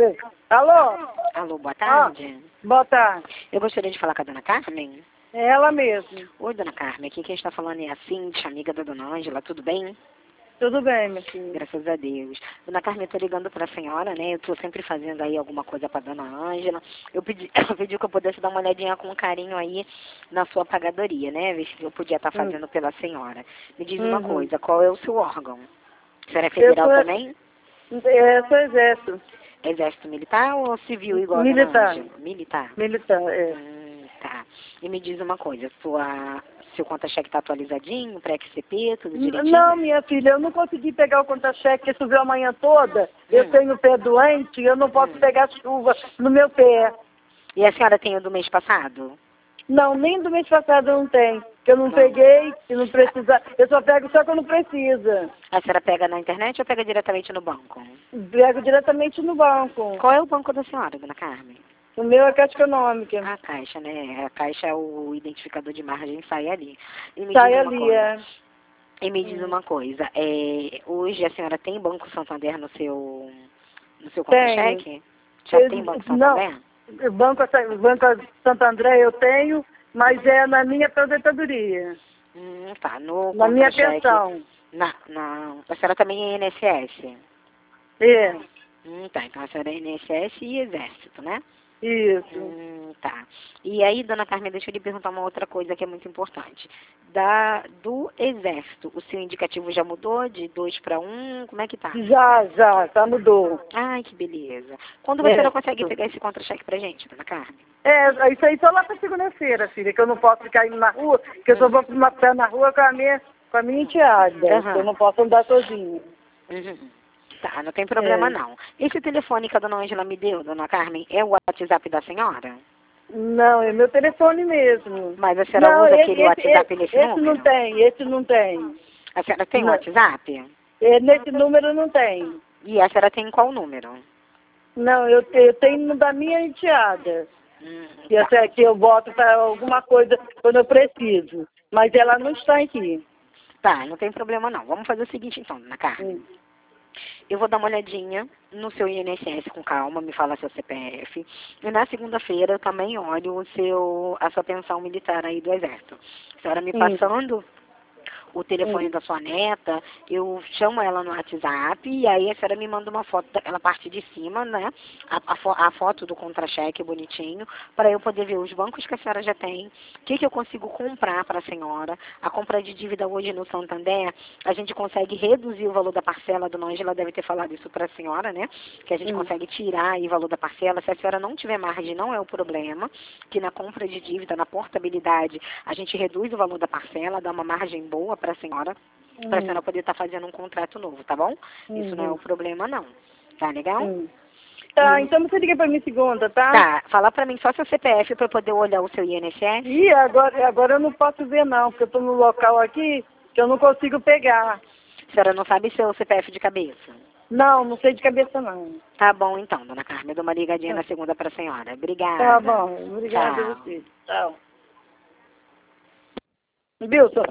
Alô? Alô, boa tarde. Boa tarde. Eu gostaria de falar com a dona Carmen. É ela mesmo. Oi, dona Carmen. Aqui quem está falando é a Cintia, amiga da dona Ângela. Tudo bem? Tudo bem, minha filha. Graças a Deus. Dona Carmen, eu estou ligando para a senhora, né? Eu estou sempre fazendo aí alguma coisa para dona Ângela. Eu pedi que eu pudesse dar uma olhadinha com carinho aí na sua pagadoria, né? Ver se eu podia estar fazendo pela senhora. Me diz uma coisa, qual é o seu órgão? A senhora é federal também? Eu sou exército. Exército militar ou civil igual a dona Militar. Ângela? Militar. Militar, é. Tá. E me diz uma coisa, seu conta-cheque está atualizadinho, pré-QCP, tudo direitinho? Não, minha filha, eu não consegui pegar o conta-cheque, porque choveu a manhã toda. Eu tenho o pé doente e eu não posso pegar chuva no meu pé. E a senhora tem o do mês passado? Não, nem do mês passado eu não tenho. Que eu não peguei, que não precisa. Eu só pego só quando precisa. A senhora pega na internet ou pega diretamente no banco? Pego diretamente no banco. Qual é o banco da senhora, dona Carmen? O meu é Caixa Econômica. A Caixa, né? A Caixa é o identificador de margem, sai ali. Sai ali, é. E me diz uma coisa, hoje a senhora tem Banco Santander no seu conta-cheque? Já tem Banco Santander? Não, Banco Santo André eu tenho, mas é na minha aposentadoria. Tá, no na minha conta-cheque. pensão. A senhora também é INSS? É. Tá, então a senhora é INSS e Exército, né? Isso. Tá. E aí, dona Carmen, deixa eu lhe perguntar uma outra coisa que é muito importante. Do Exército, o seu indicativo já mudou de 2 para 1? Como é que tá? Já mudou. Ai, que beleza. Quando você não consegue pegar esse contra-cheque pra gente, dona Carmen? Isso aí só lá pra segunda-feira, filha, que eu não posso ficar indo na rua, que eu só vou pé na rua com a minha enteada, que eu não posso andar sozinha. Tá, não tem problema não. Esse telefone que a dona Ângela me deu, dona Carmen, é o WhatsApp da senhora? Não, é meu telefone mesmo. Mas a senhora usa aquele WhatsApp nesse número? Esse não tem. A senhora tem WhatsApp? Nesse número não tem. E a senhora tem qual número? Não, eu tenho da minha enteada. Que eu boto para alguma coisa quando eu preciso. Mas ela não está aqui. Tá, não tem problema não. Vamos fazer o seguinte então, dona Carmen. Eu vou dar uma olhadinha no seu INSS com calma, me fala seu CPF. E na segunda-feira eu também olho a sua pensão militar aí do Exército. A senhora me passando o telefone da sua neta, eu chamo ela no WhatsApp e aí a senhora me manda uma foto daquela parte de cima, né? A foto do contra-cheque bonitinho, para eu poder ver os bancos que a senhora já tem, o que eu consigo comprar para a senhora. A compra de dívida hoje no Santander, a gente consegue reduzir o valor da parcela, a dona Ângela deve ter falado isso para a senhora, né? Que a gente consegue tirar aí o valor da parcela. Se a senhora não tiver margem, não é o problema, que na compra de dívida, na portabilidade, a gente reduz o valor da parcela, dá uma margem boa para a senhora poder estar fazendo um contrato novo, tá bom? Isso não é o problema, não. Tá legal? Tá, então você liga para mim segunda, tá? Tá, fala para mim só seu CPF para eu poder olhar o seu INSS. E agora eu não posso ver não, porque eu estou no local aqui que eu não consigo pegar. A senhora não sabe seu CPF de cabeça? Não sei de cabeça não. Tá bom então, dona Carmen, eu dou uma ligadinha na segunda para a senhora. Obrigada. Tá bom, obrigada a você. Tchau. Viu,